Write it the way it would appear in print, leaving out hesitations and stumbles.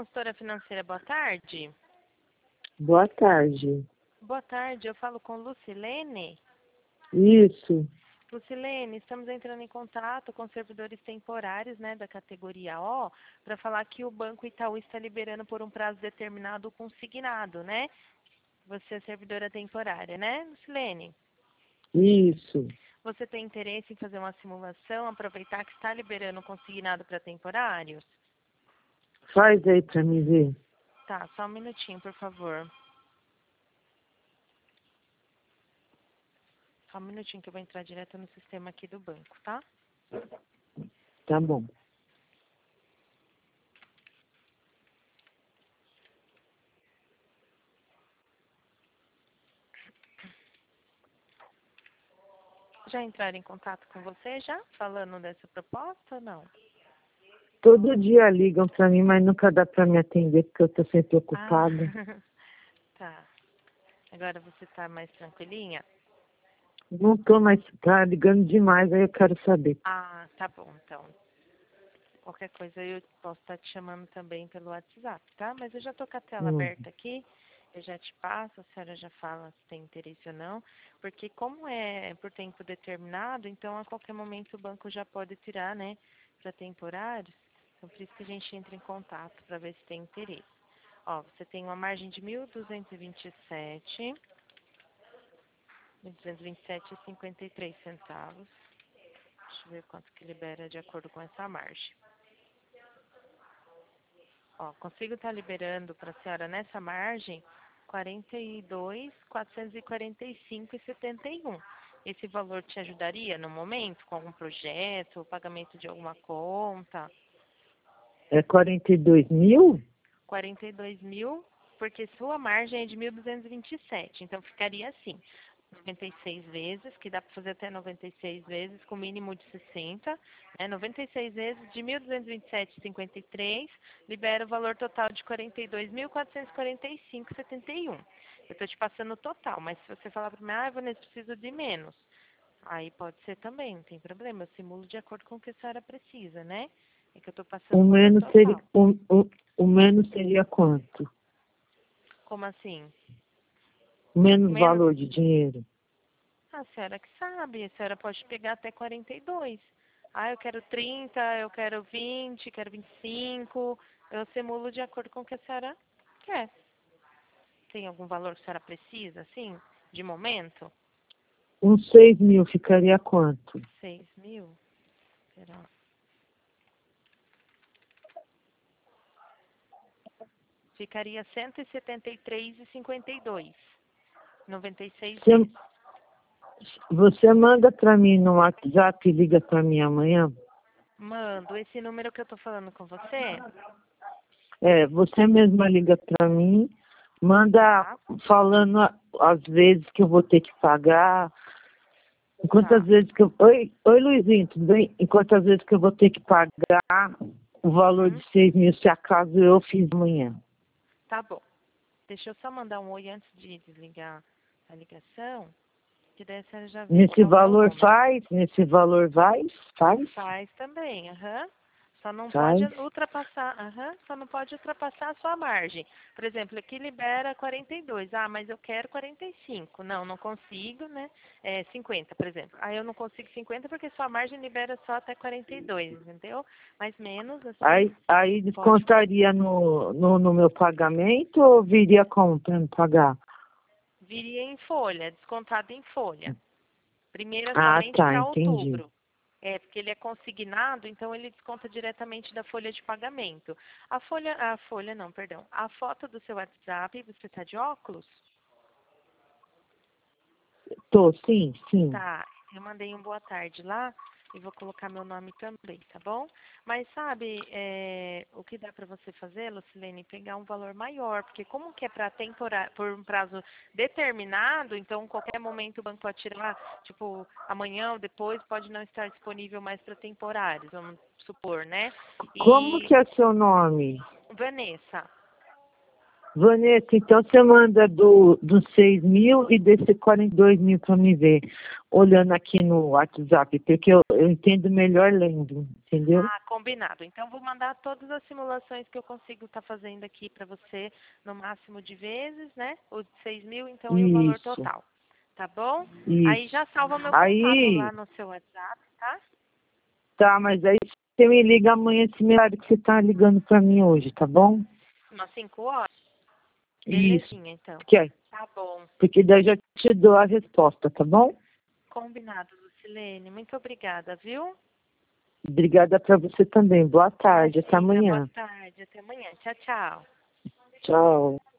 consultora financeira, boa tarde. Boa tarde. Boa tarde, eu falo com Lucilene. Isso. Lucilene, estamos entrando em contato com servidores temporários, né, da categoria O, para falar que o Banco Itaú está liberando por um prazo determinado o consignado, né? Você é servidora temporária, né, Lucilene? Isso. Você tem interesse em fazer uma simulação, aproveitar que está liberando o consignado para temporários? Faz aí pra mim ver. Tá, só um minutinho, por favor. Só um minutinho que eu vou entrar direto no sistema aqui do banco, tá? Tá bom. Já entraram em contato com você já? Falando dessa proposta ou não? Todo dia ligam pra mim, mas nunca dá pra me atender porque eu tô sempre ocupada. Ah, tá. Agora você tá mais tranquilinha? Não tô mais, tá ligando demais, aí eu quero saber. Ah, tá bom, então. Qualquer coisa eu posso estar te chamando também pelo WhatsApp, tá? Mas eu já tô com a tela aberta aqui, eu já te passo, a senhora já fala se tem interesse ou não, porque como é por tempo determinado, então a qualquer momento o banco já pode tirar, né, para temporários, então por isso que a gente entra em contato para ver se tem interesse. Ó, você tem uma margem de 1.227,53 centavos. Deixa eu ver quanto que libera de acordo com essa margem. Ó, consigo estar liberando para a senhora nessa margem 42.445,71. Esse valor te ajudaria no momento com algum projeto, pagamento de alguma conta? É 42 mil? 42 mil, porque sua margem é de 1.227, então ficaria assim. 96 vezes, que dá para fazer até 96 vezes, com mínimo de 60, né? 96 vezes de 1.227,53, libera o valor total de 42.445,71. Eu estou te passando o total, mas se você falar para mim, Vanessa, preciso de menos, aí pode ser também, não tem problema, eu simulo de acordo com o que a senhora precisa, né? É que eu estou passando O o valor menos seria, total. o menos seria quanto? Como assim? Menos Menos? valor de dinheiro. A senhora que sabe, a senhora pode pegar até 42. Ah, eu quero 30, eu quero 20, quero 25. Eu simulo de acordo com o que a senhora quer. Tem algum valor que a senhora precisa, assim, de momento? Uns 6 mil ficaria quanto? 6 mil? Será? Ficaria 173,52. 96 vezes. Você manda pra mim no WhatsApp e liga pra mim amanhã? Mando. Esse número que eu tô falando com você? É, você mesma liga pra mim, manda Tá. falando as vezes que eu vou ter que pagar, quantas Tá. vezes que eu... Oi, Luizinho, tudo bem? E quantas vezes que eu vou ter que pagar o valor Uhum. de 6 mil, se acaso eu fiz amanhã. Tá bom. Deixa eu só mandar um oi antes de desligar a ligação, que daí a senhora já vê que Nesse é o meu valor número. faz? Nesse valor faz? Faz também, aham. Só não pode Faz. ultrapassar, só não pode ultrapassar a sua margem. Por exemplo, aqui libera 42. Ah, mas eu quero 45. Não, não consigo, né? 50, por exemplo. Ah, eu não consigo 50 porque sua margem libera só até 42, entendeu? Mas menos, assim, Aí pode. descontaria no meu pagamento ou viria como para me pagar? Viria em folha, descontado em folha. Primeiro é Ah, somente tá, para entendi. outubro. É, porque ele é consignado, então ele desconta diretamente da folha de pagamento. A foto do seu WhatsApp, você está de óculos? Tô, sim. Tá, eu mandei um boa tarde lá e vou colocar meu nome também, tá bom? Mas sabe, o que dá para você fazer, Lucilene, pegar um valor maior, porque como que é para por um prazo determinado, então qualquer momento o banco pode tirar, tipo, amanhã ou depois pode não estar disponível mais para temporários, vamos supor, né? Como E que é seu nome? Vanessa, Vanessa, então você manda dos 6 mil e desse 42 mil para me ver, olhando aqui no WhatsApp, porque eu entendo melhor lendo, entendeu? Ah, combinado. Então, vou mandar todas as simulações que eu consigo estar fazendo aqui para você, no máximo de vezes, né? O de 6 mil, então, e o valor Isso, total. Tá bom? Aí isso. já salva meu contato Aí, lá no seu WhatsApp, tá? tá, mas aí você me liga amanhã esse horário que você tá ligando para mim hoje, tá bom? Umas 5 horas? Isso. Belezinha, então. Porque, Tá bom. porque daí eu já te dou a resposta, tá bom? Combinado, Lucilene. Muito obrigada, viu? Obrigada para você também. Boa tarde, até Imagina. Boa amanhã. tarde. Até amanhã. Tchau, tchau. Tchau.